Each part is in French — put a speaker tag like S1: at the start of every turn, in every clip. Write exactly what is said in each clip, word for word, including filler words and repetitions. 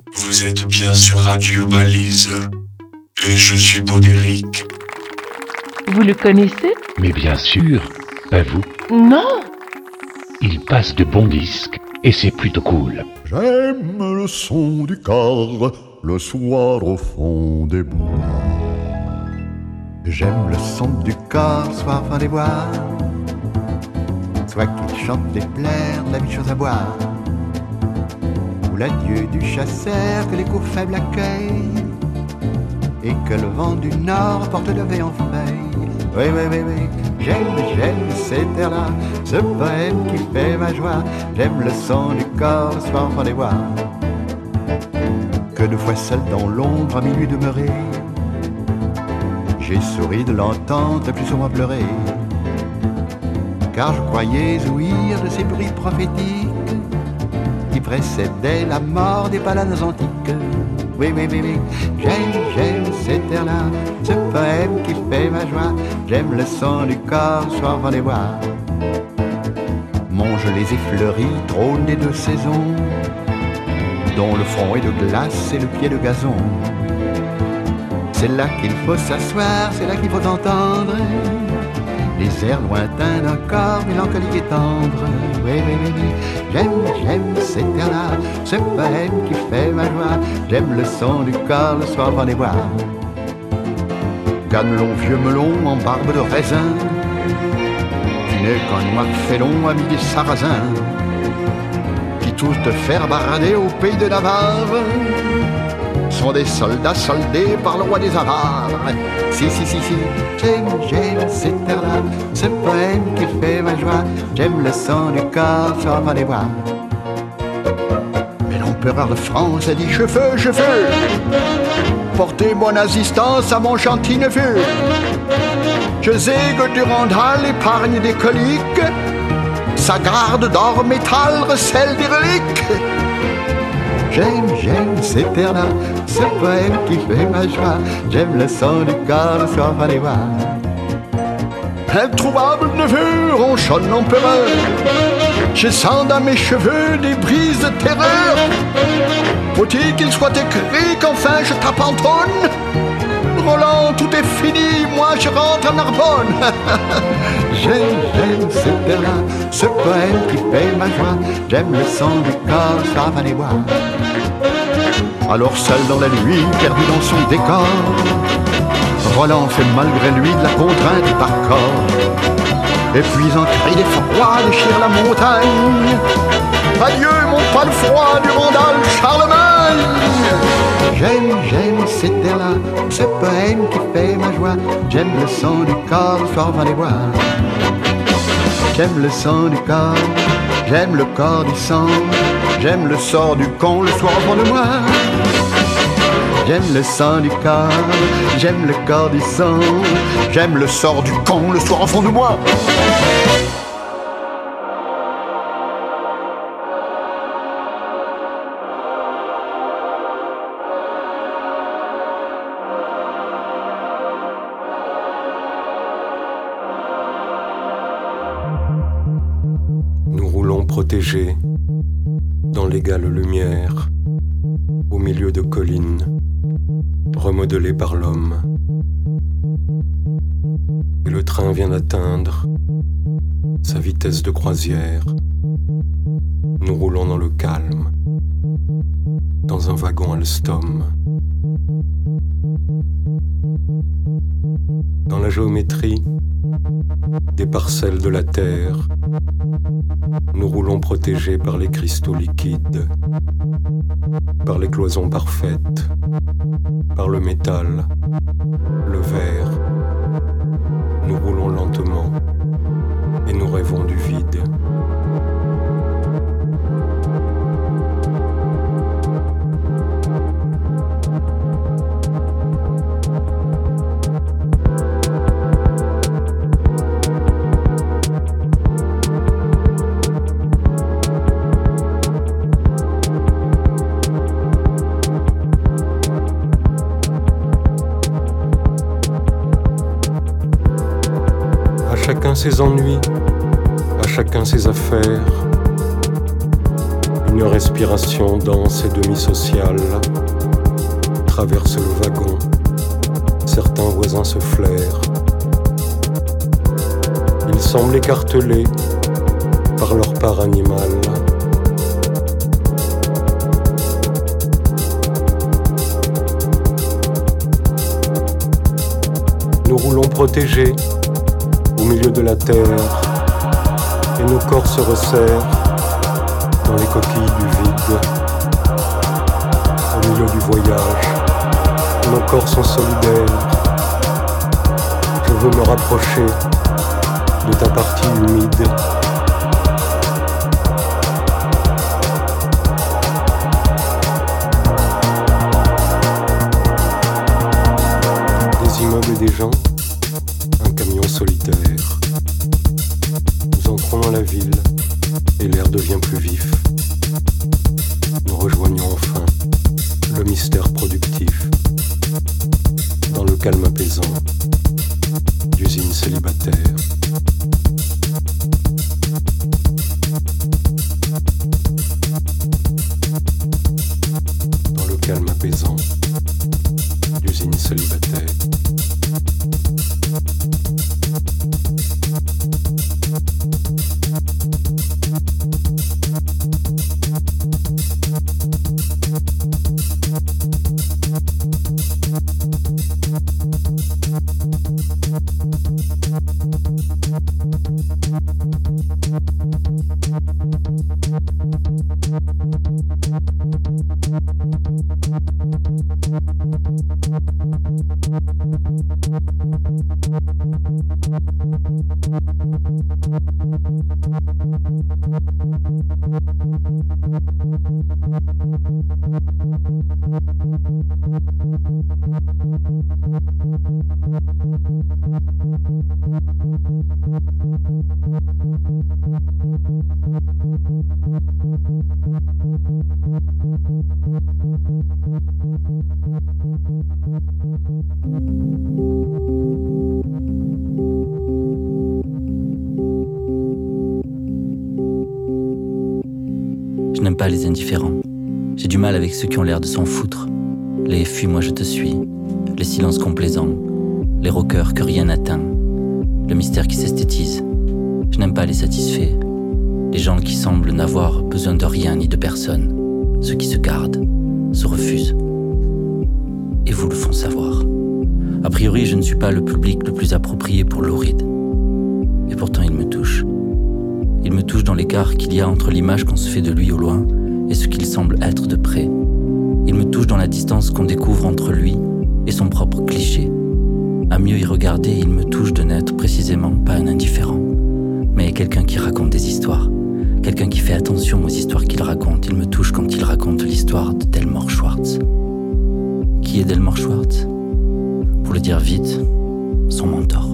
S1: Vous êtes bien sur Radio Balise. Et je suis Baudéric.
S2: Vous le connaissez?
S3: Mais bien sûr, pas vous.
S2: Non.
S3: Il passe de bons disques et c'est plutôt cool.
S4: J'aime le son du car le soir au fond des bois.
S5: J'aime le son du corps, soir fin des bois. Soit qu'il chante des plaires, de la vie chose à boire, ou l'adieu du chasseur que les coups faibles accueillent, et que le vent du nord porte le vent en feuille. Oui, oui, oui, oui, j'aime, j'aime cet air-là, ce poème qui fait ma joie. J'aime le son du corps, le soir fin des bois. Que de fois seul dans l'ombre à minuit demeuré, j'ai souri de l'entendre plus souvent pleurer, car je croyais ouïr de ces bruits prophétiques qui précédaient la mort des palades antiques. Oui, oui, oui, oui, j'aime, j'aime cet air-là, ce poème qui fait ma joie. J'aime le son du corps, soir dans les bois. Mon gelées effleuries trône des deux saisons, dont le front est de glace et le pied de gazon. C'est là qu'il faut s'asseoir, c'est là qu'il faut entendre les airs lointains d'un corps mélancolique et tendre. Oui, oui, oui, oui, j'aime, j'aime cet air-là, ce poème qui fait ma joie. J'aime le son du corps le soir dans les bois. Ganelon, vieux melon en barbe de raisin, qui n'est qu'un noir félon ami des sarrasins, qui tous te faire barader au pays de Navarre, sont des soldats soldés par le roi des avares. Si, si, si, si, j'aime, j'aime cet air-là, ce poème qui fait ma joie. J'aime le son du corps sur les bois. Mais l'empereur de France a dit: je veux, je veux porter mon assistance à mon gentil neveu. Je zègue du Randal, épargne des coliques, sa garde d'or métal recèle des reliques. J'aime, j'aime cet air-là, ce poème qui fait ma joie. J'aime le son du corps, le soir par les bois. Introuvable neveu, ronchonne l'empereur, je sens dans mes cheveux des brises de terreur. Faut-il qu'il soit écrit qu'enfin je t'abandonne? Roland, tout est fini, moi je rentre à Narbonne. J'aime, j'aime cet air-là, ce poème qui fait ma joie. J'aime le son du corps, ça va les bois. Alors seul dans la nuit, perdu dans son décor, Roland fait malgré lui de la contrainte par corps. Et puis un cri d'effroi déchire la montagne. Adieu mon poil froid du Randal Charlemagne. J'aime, j'aime cet air-là, ce poème qui fait ma joie. J'aime le son du corps, le soir va les bois. J'aime le son du corps, j'aime le corps du sang. J'aime le sort du con le soir au fond de moi. J'aime le sang du corps, j'aime le corps du sang. J'aime le sort du con le soir au fond de moi.
S6: Nous roulons protégés dans l'égale lumière, au milieu de collines, remodelées par l'homme. Et le train vient d'atteindre sa vitesse de croisière. Nous roulons dans le calme, dans un wagon Alstom. Dans la géométrie des parcelles de la terre, nous roulons protégés par les cristaux liquides, par les cloisons parfaites, par le métal, le verre. Nous roulons lentement et nous rêvons du vide. chacun ses ennuis, à chacun ses affaires. Une respiration dense et demi-sociale traverse le wagon. Certains voisins se flairent. Ils semblent écartelés par leur part animale. Nous roulons protégés au milieu de la terre et nos corps se resserrent dans les coquilles du vide. Au milieu du voyage, nos corps sont solidaires. Je veux me rapprocher de ta partie humide. Des immeubles et des gens, un camion solitaire. Nous entrons dans la ville et l'air devient plus vif. Nous rejoignons enfin le mystère productif dans le calme apaisant d'usines célibataires. Dans le calme apaisant d'usines célibataires.
S7: Je n'aime pas les indifférents. J'ai du mal avec ceux qui ont l'air de s'en foutre. Les « fuis-moi, je te suis », les silences complaisants, les rockers que rien n'atteint, le mystère qui s'esthétise. Je n'aime pas les satisfaits, les gens qui semblent n'avoir besoin de rien ni de personne, ceux qui se gardent, se refusent, et vous le font savoir. A priori, je ne suis pas le public le plus approprié pour Lou Reed. Et pourtant, il me touche. Il me touche dans l'écart qu'il y a entre l'image qu'on se fait de lui au loin et ce qu'il semble être de près. Il me touche dans la distance qu'on découvre entre lui et son propre cliché. À mieux y regarder, il me touche de n'être précisément pas un indifférent, mais quelqu'un qui raconte des histoires, quelqu'un qui fait attention aux histoires qu'il raconte. Il me touche quand il raconte l'histoire de Delmore Schwartz. Qui est Delmore Schwartz ? Pour le dire vite, son mentor.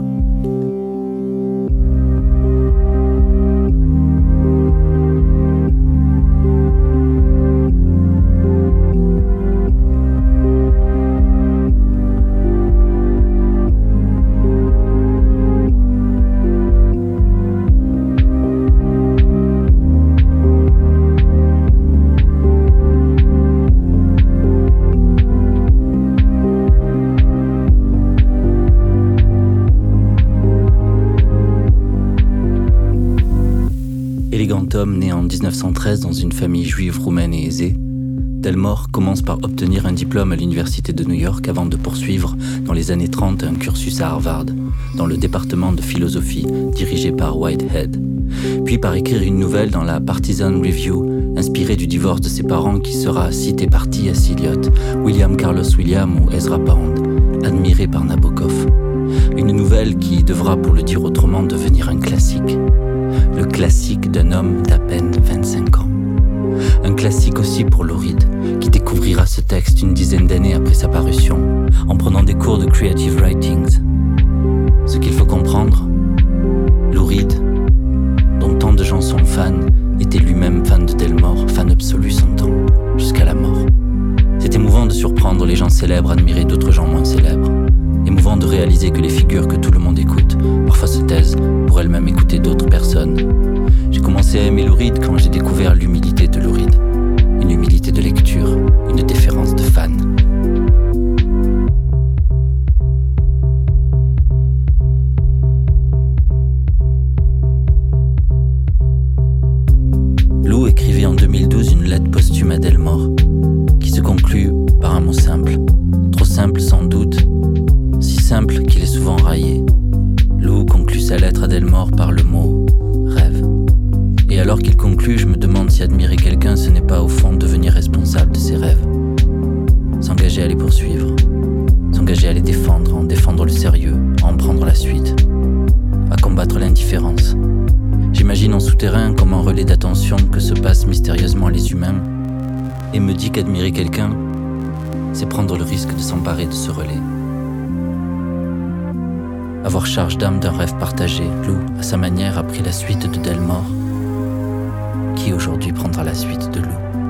S7: Homme né en dix-neuf cent treize dans une famille juive roumaine et aisée, Delmore commence par obtenir un diplôme à l'université de New York avant de poursuivre dans les années trente un cursus à Harvard, dans le département de philosophie dirigé par Whitehead, puis par écrire une nouvelle dans la Partisan Review, inspirée du divorce de ses parents qui sera citée par T S Eliot, William Carlos Williams ou Ezra Pound, admirée par Nabokov. Une nouvelle qui devra, pour le dire autrement, devenir un classique. Le classique d'un homme d'à peine vingt-cinq ans. Un classique aussi pour Lou Reed, qui découvrira ce texte une dizaine d'années après sa parution, en prenant des cours de creative writings. Ce qu'il faut comprendre, Lou Reed, dont tant de gens sont fans, était lui-même fan de Delmore, fan absolu son temps, jusqu'à la mort. C'est émouvant de surprendre les gens célèbres admirer d'autres gens moins célèbres. Émouvant de réaliser que les figures que tout le monde écoute parfois se taisent pour elles-mêmes écouter d'autres personnes. J'ai commencé à aimer Lou Reed quand j'ai découvert l'humilité de Lou Reed. une humilité de lecture, une déférence de fan. Lou écrivait en deux mille douze une lettre posthume à Delmore, qui se conclut par un mot simple. Trop simple sans doute, si simple qu'il est souvent raillé. Lou conclut sa lettre à Delmore par le mot « rêve ». Et alors qu'il conclut, je me demande si admirer quelqu'un, ce n'est pas au fond devenir responsable de ses rêves. S'engager à les poursuivre, s'engager à les défendre, à en défendre le sérieux, à en prendre la suite, à combattre l'indifférence. J'imagine en souterrain comme un relais d'attention que se passent mystérieusement les humains et me dit qu'admirer quelqu'un, c'est prendre le risque de s'emparer de ce relais. Avoir charge d'âme d'un rêve partagé, Lou, à sa manière, a pris la suite de Delmore. Qui aujourd'hui prendra la suite de Lou?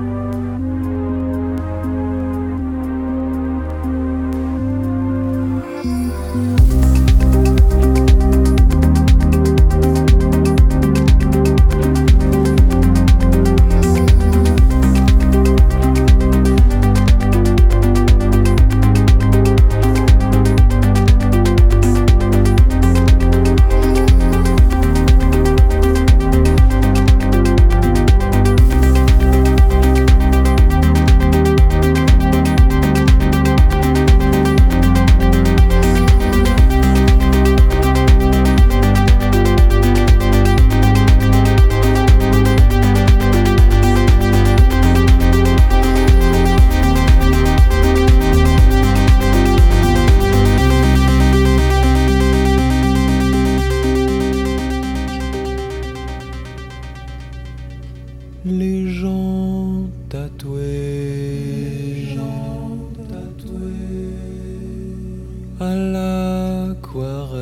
S6: Les gens tatoués, les gens tatoués à l'aquarelle,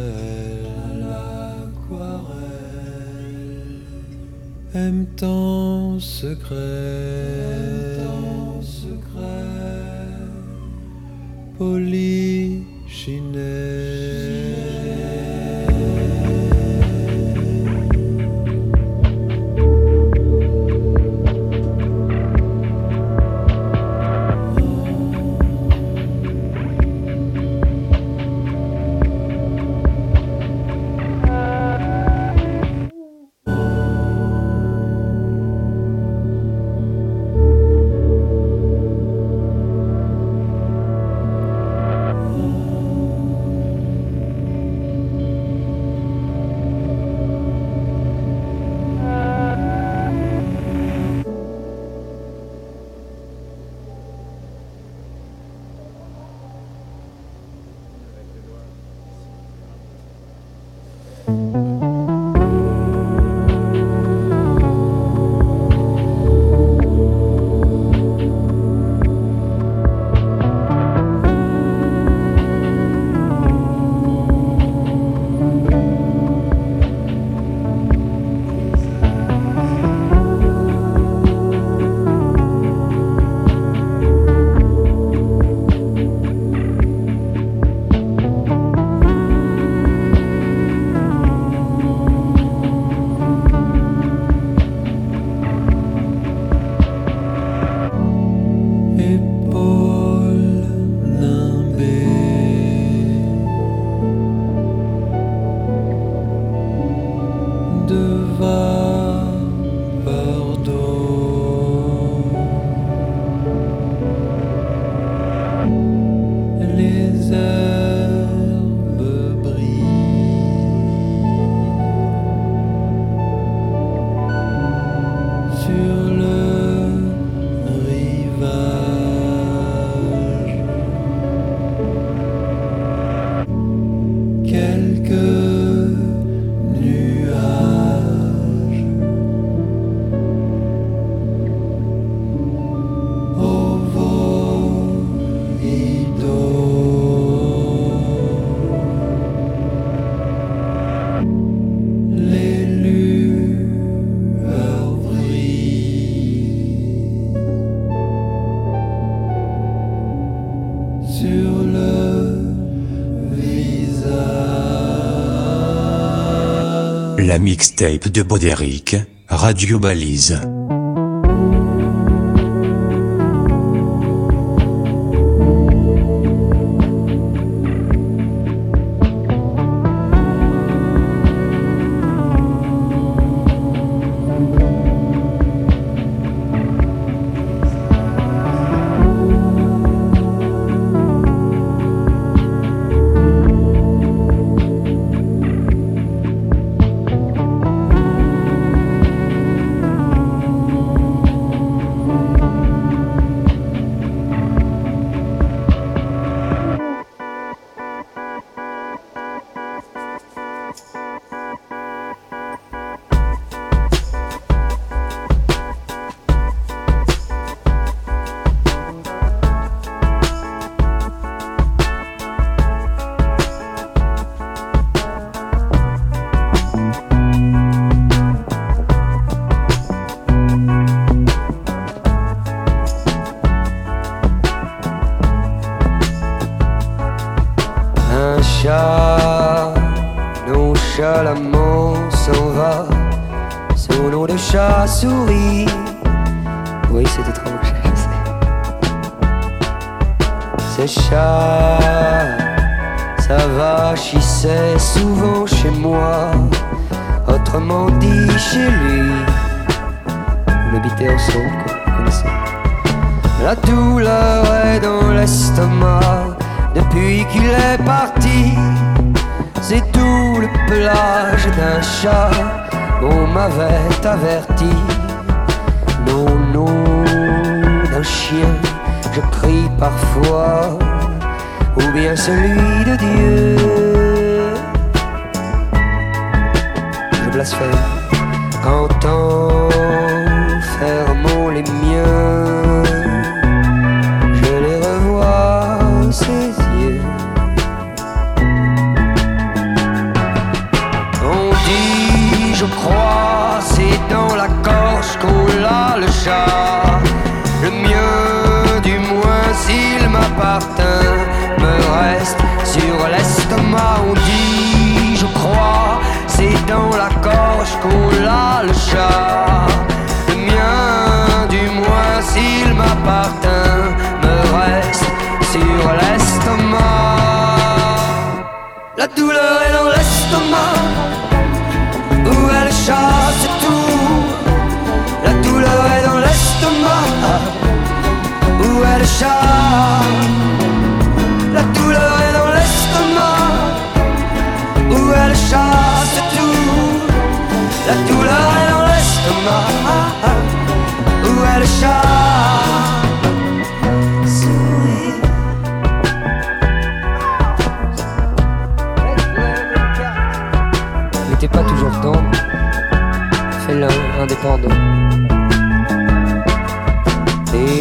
S6: à l'aquarelle, aiment en secret, aiment en secret, polychinelle.
S1: La mixtape de Baudéric, Radio Balise.
S8: chat nonchalamment s'en va. Son nom de chat souris. Oui, c'était trop beau, je sais. Ce chat s'avachissait souvent chez moi, autrement dit chez lui. Vous l'habitez ensemble, vous connaissez. La douleur est dans l'estomac depuis qu'il est parti. C'est tout le pelage d'un chat, on m'avait averti. Non, non, d'un chien, je crie parfois, ou bien celui de Dieu. Je blasphème quand enfermons les miens, je les revois, ses yeux. On dit, je crois, c'est dans la gorge qu'on l'a le chat. Le mien, du moins s'il m'appartient, me reste sur l'estomac. On dit, je crois, c'est dans la gorge qu'on l'a le chat. Le mien, du moins s'il m'appartient, me reste sur l'estomac. La douleur est dans l'estomac, où est le chat, c'est tout. La douleur est dans l'estomac, où est le chat. La douleur est dans l'estomac, où est le chat, c'est tout. La douleur est dans l'estomac, où est le chat. Souris. Mettez pas toujours tendre, fais-le indépendant. Et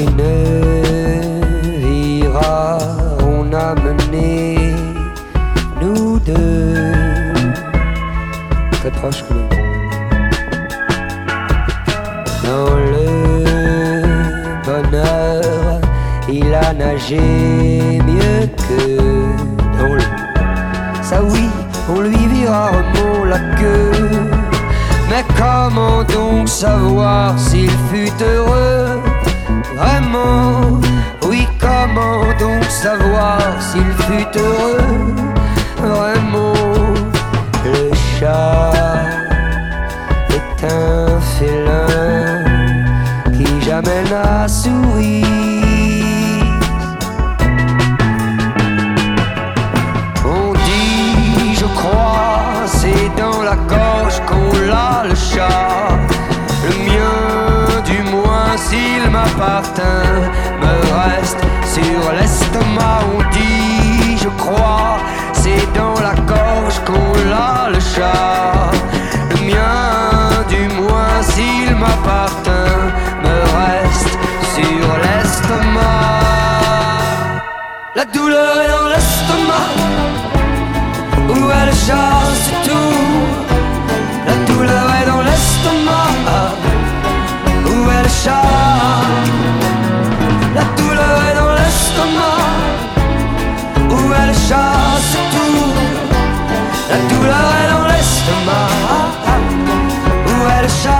S8: Neuvira, on a mené nous deux très proches que nous. Dans le bonheur, il a nagé mieux que dans le. Ça oui, on lui vira remont la queue. Mais comment donc savoir s'il fut heureux? Vraiment, oui, comment donc savoir s'il fut heureux? Vraiment, le chat est un félin qui jamais n'a souri. On dit, je crois, c'est dans la gorge qu'on l'a le chat. Le mien, du moins s'il m'appartient, me reste sur l'estomac. On dit, je crois, c'est dans la gorge qu'on l'a le chat. Le mien, du moins s'il m'appartient, me reste sur l'estomac. La douleur est dans l'estomac, où est le chat, c'est tout. La douleur est dans l'estomac, où est le chat. La douleur est dans l'estomac, où est le chat, c'est tout. La douleur est dans l'estomac, où est le chat.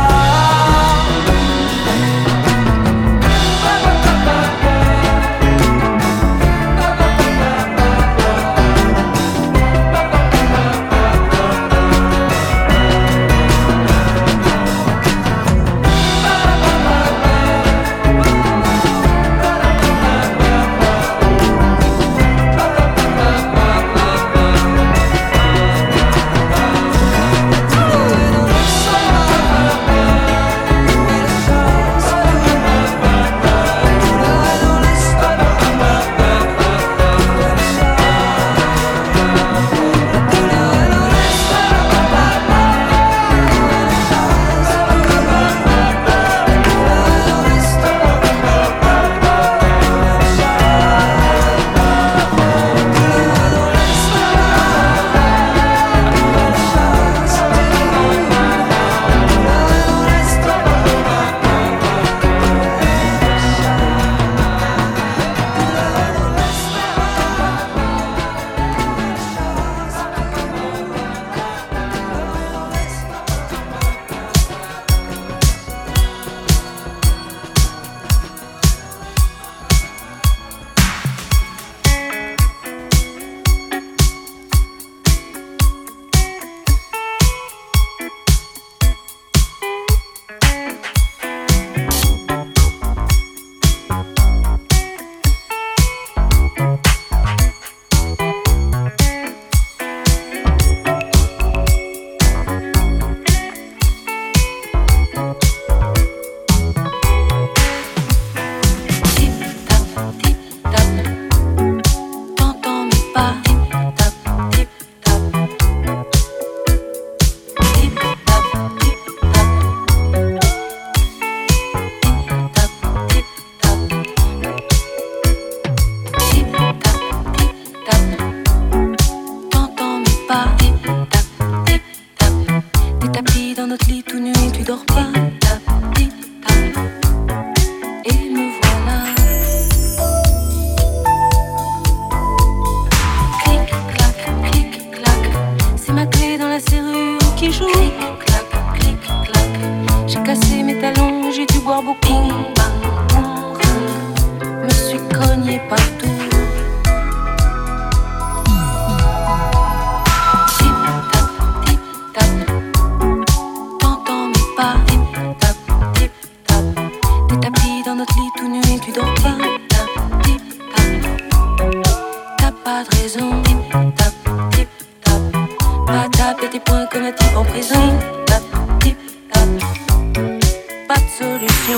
S9: raison. Tip tap, tip tap. Pas taper tes poings comme un type en prison. Tap, tip tap. Pas de solution.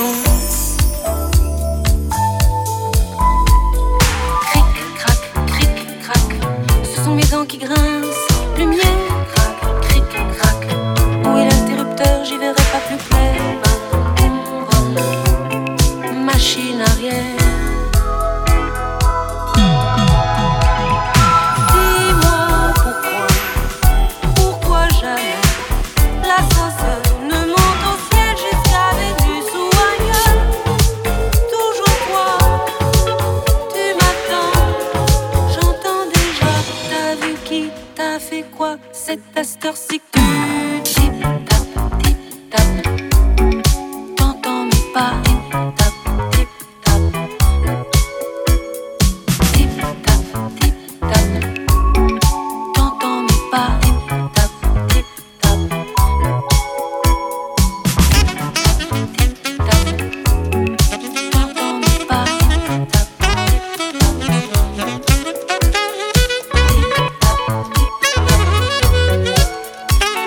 S9: Cric, crac, cric, crac. Ce sont mes dents qui grincent. Le mien crac, cric, crac. Où est l'interrupteur? J'y verrai pas plus clair. Machine arrière. C'est à cette heure-ci que tu tip-tap, tip-tap. T'entends mes pas, tip-tap, tip-tap. Tip-tap, tip-tap. T'entends mes pas, tip-tap, tip-tap. Tip-tap. T'entends mes pas, tip-tap, tip-tap.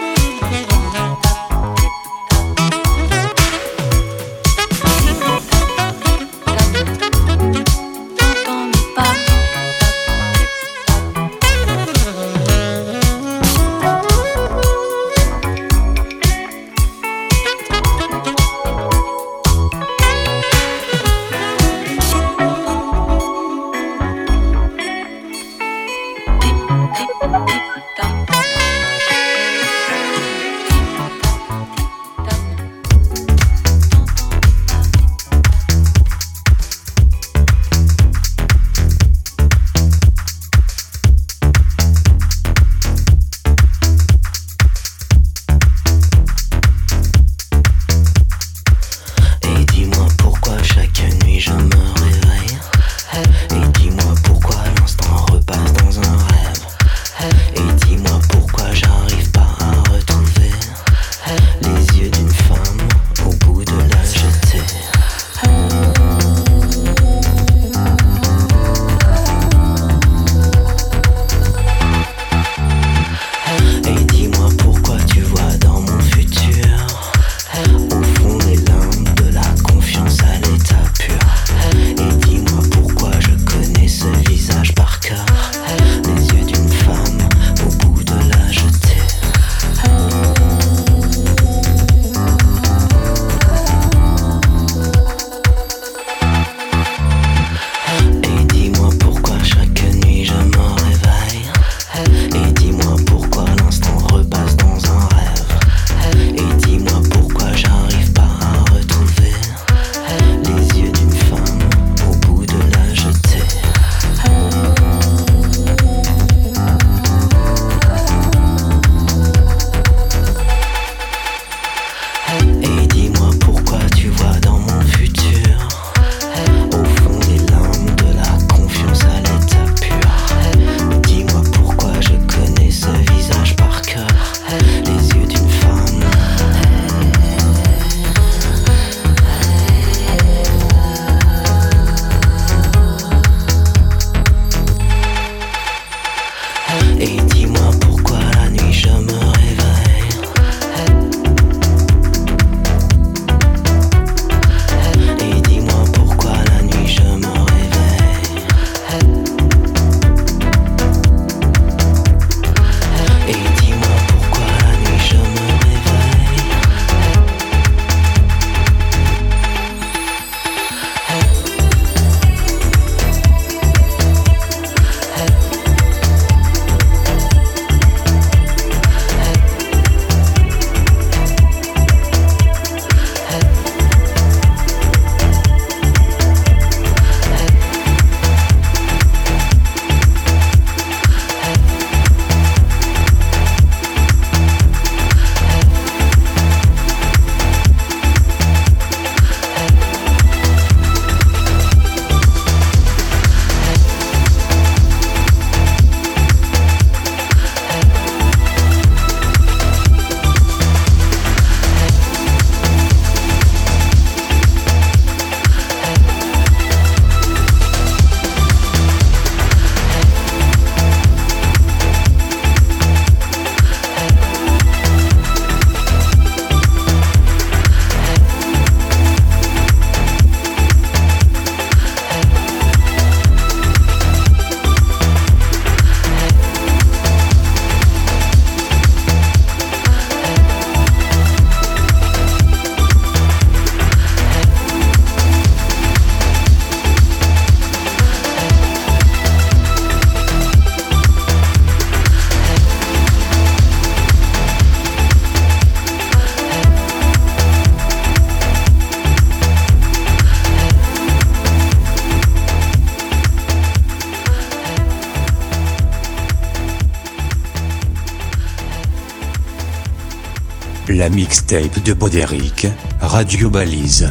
S10: la mixtape de Poderick, Radio Balise.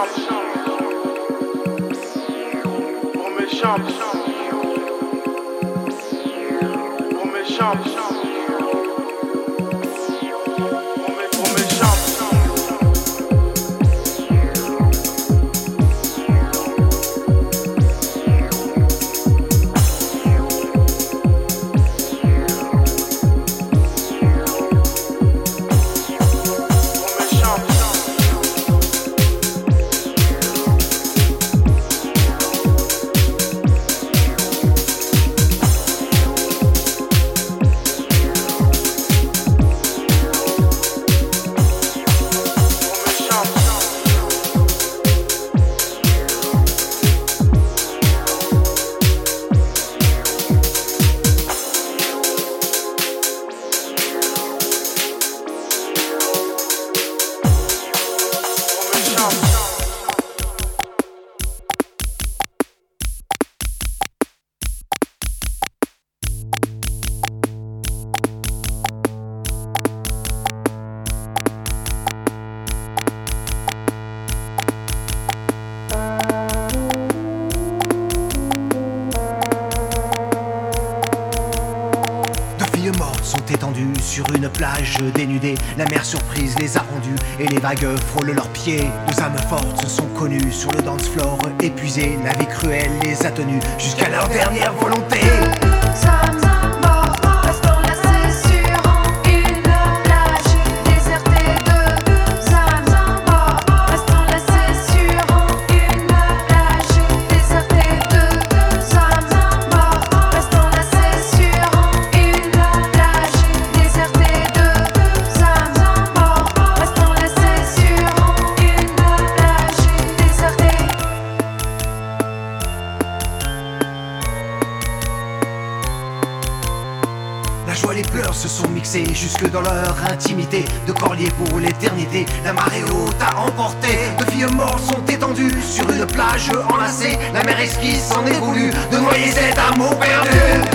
S11: Sur une plage dénudée, la mer surprise les a rendus et les vagues frôlent leurs pieds. Deux âmes fortes se sont connues sur le dance floor, épuisées, la vie cruelle les a tenus jusqu'à leur dernière volonté. Se sont mixés jusque dans leur intimité. De corps liés pour l'éternité, la marée haute a emporté. De filles mortes sont étendues sur une plage enlacée. La mer esquisse s'en est voulu de noyer cet amour perdu.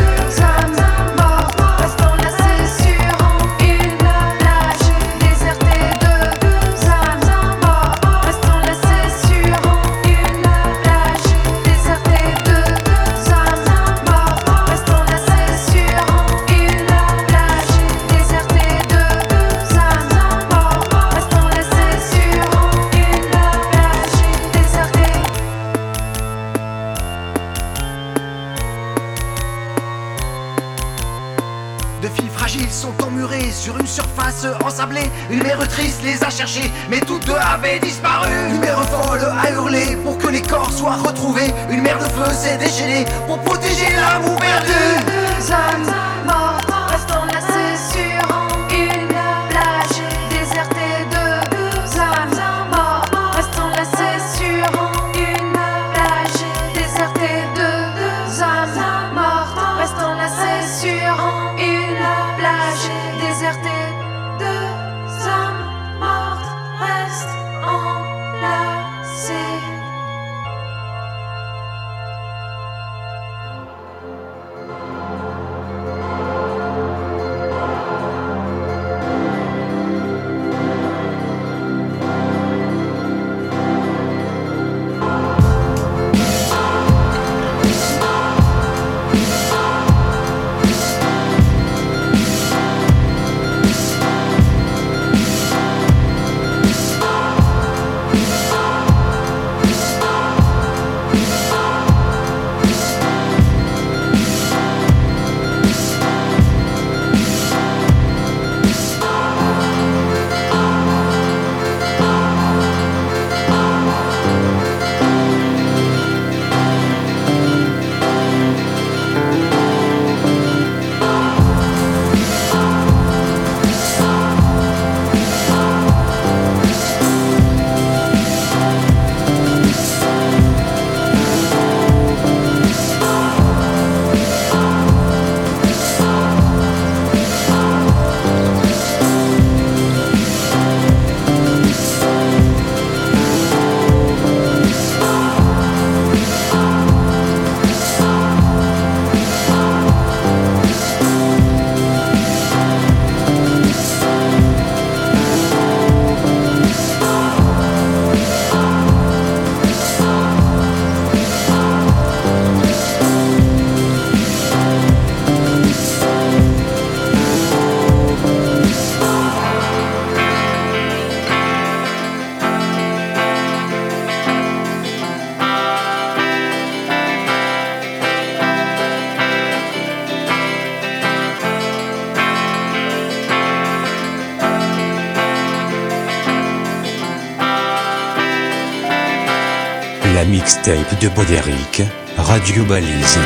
S11: Sur une surface ensablée, une mer triste les a cherchés, mais toutes deux avaient disparu. Une mer folle a hurlé pour que les corps soient retrouvés. Une mer de feu s'est déchaînée pour protéger l'amour perdu. Deux âmes mortes restent enlacées sur une plage désertée. Deux âmes mortes restent enlacées sur une plage désertée. Deux âmes mortes restent enlacées sur une plage désertée. Deux âmes mortes restent enlacées.
S10: la mixtape de Poderick, Radio Balise.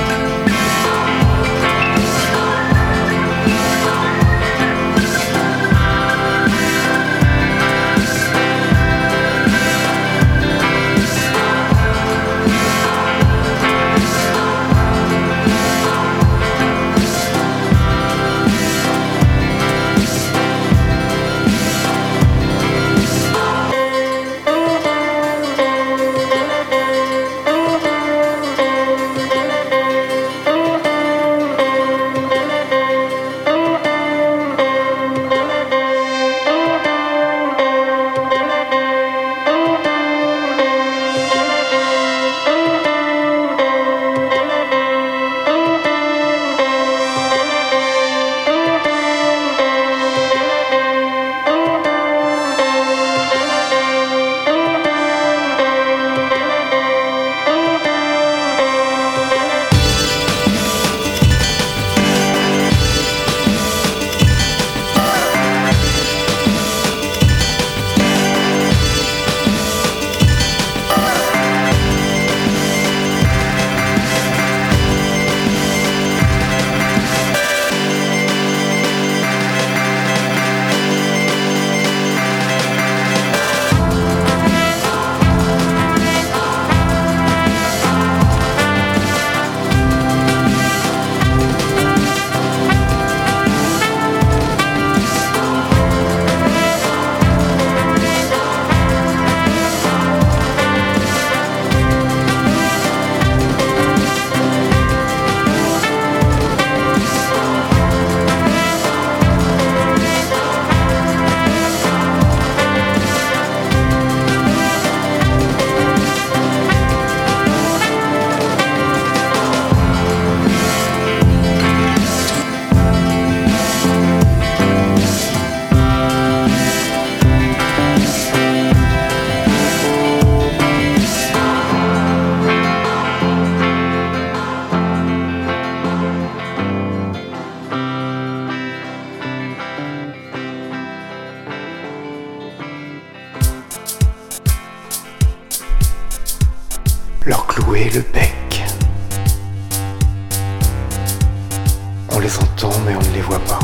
S12: leur clouer le bec. On les entend mais on ne les voit pas.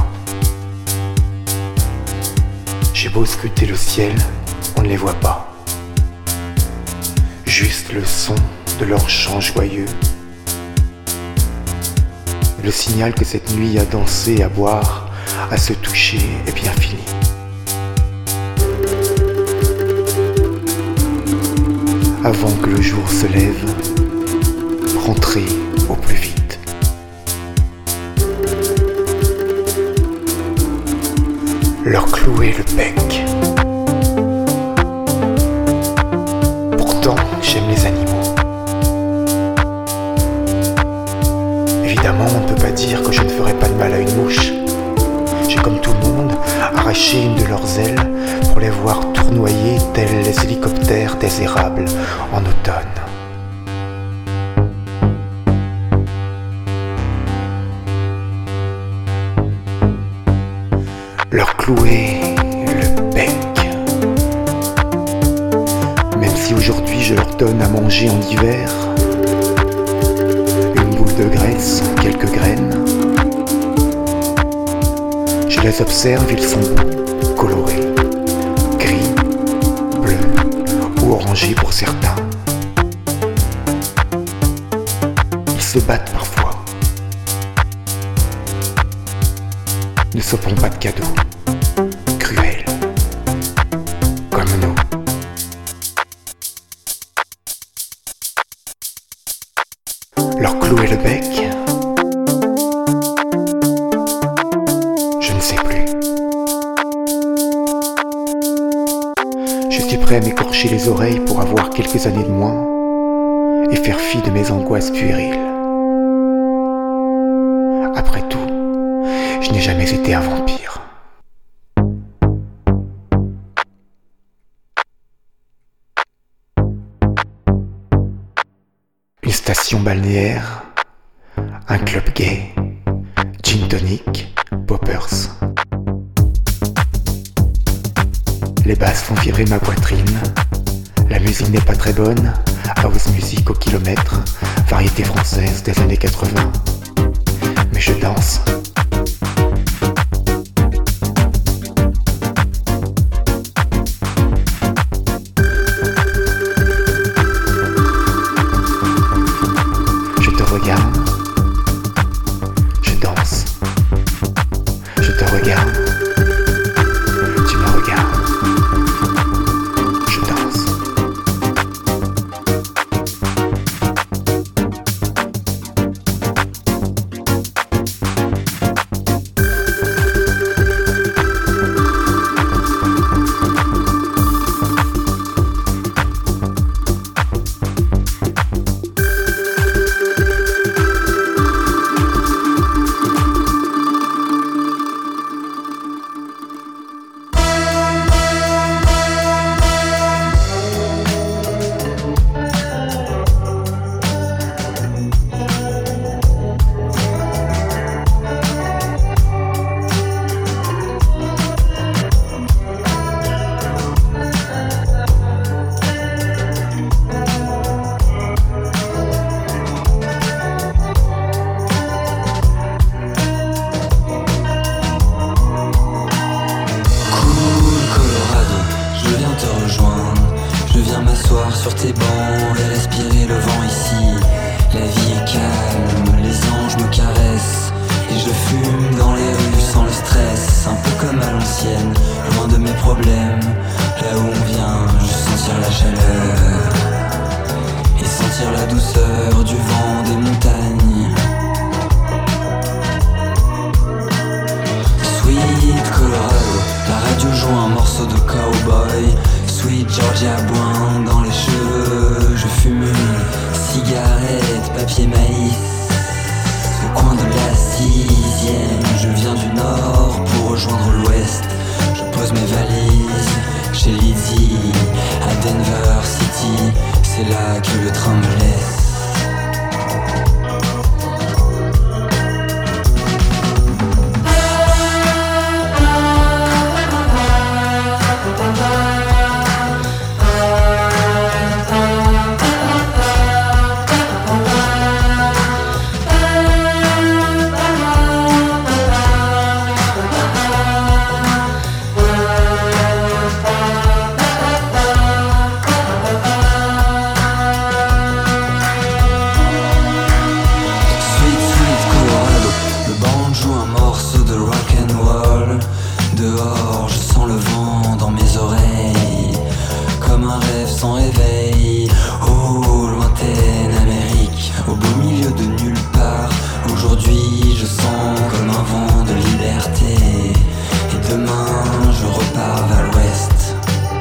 S12: J'ai beau scruter le ciel, on ne les voit pas. Juste le son de leur chant joyeux. Le signal que cette nuit à danser, à boire, à se toucher est bien fini. Avant que le jour se lève, rentrez au plus vite. Leur clouer le bec. Pourtant, j'aime les animaux. Évidemment, on ne peut pas dire que je ne ferai pas de mal à une mouche. J'ai, comme tout le monde, arraché une de leurs ailes pour les voir tournoyer tels les hélicoptères des érables en automne. Leur clouer le bec. Même si aujourd'hui je leur donne à manger en hiver une boule de graisse, quelques graines, je les observe, ils sont beaux, colorés, gris, bleu ou orangé pour certains. Ils se battent parfois. Ne se font pas de cadeaux, cruels, comme nous. Leur clouer le bec, je ne sais plus. Je suis prêt à m'écorcher les oreilles pour avoir quelques années de moins et faire fi de mes angoisses puériles. Après tout, je n'ai jamais été un vampire. Une station balnéaire, un club gay, gin tonic, poppers. Les basses font vibrer ma poitrine, La musique n'est pas très bonne, house music au kilomètre, variété française des années quatre-vingts. Mais je danse. Je te regarde. Je danse. Je te regarde. Tu me regardes. Je danse.
S13: Sur tes bancs et respirer le vent ici. La vie est calme, les anges me caressent et je fume dans les rues sans le stress. Un peu comme à l'ancienne, loin de mes problèmes. Là où on vient, juste sentir la chaleur et sentir la douceur du vent des montagnes. Sweet Colorado, la radio joue un morceau de cowboy. Sweet Georgia boing dans les cheveux. Je fume une cigarette, papier maïs au coin de la sixième. Je viens du nord pour rejoindre l'ouest. Je pose mes valises chez Lizzie à Denver City. C'est là que le train me laisse. Dehors, je sens le vent dans mes oreilles, comme un rêve sans réveil. Oh, lointaine Amérique, au beau milieu de nulle part. Aujourd'hui, je sens comme un vent de liberté. Et demain, je repars vers l'ouest.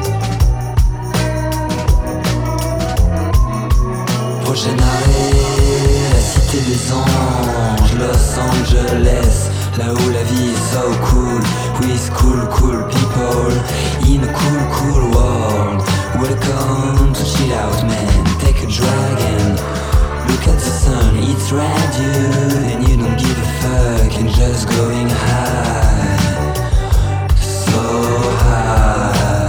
S13: Prochain arrêt, la cité des anges, Los Angeles. Là où la vie est so cool, with cool, cool people, in a cool, cool world. Welcome to chill out man, take a drag and look at the sun, it's radio. And you don't give a fuck and just going high, so high.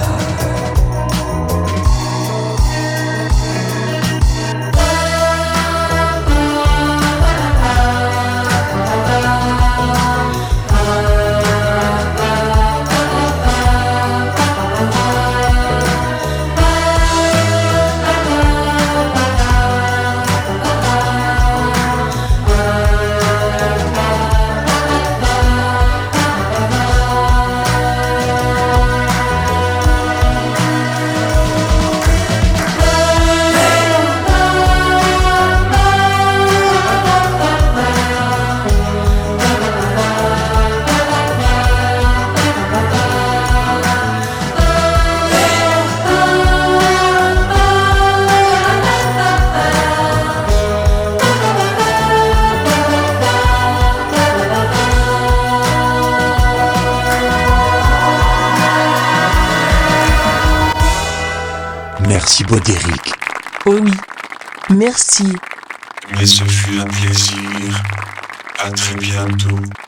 S10: Merci Baudéric.
S2: Oh oui, merci.
S1: Mais ce fut un plaisir. À très bientôt.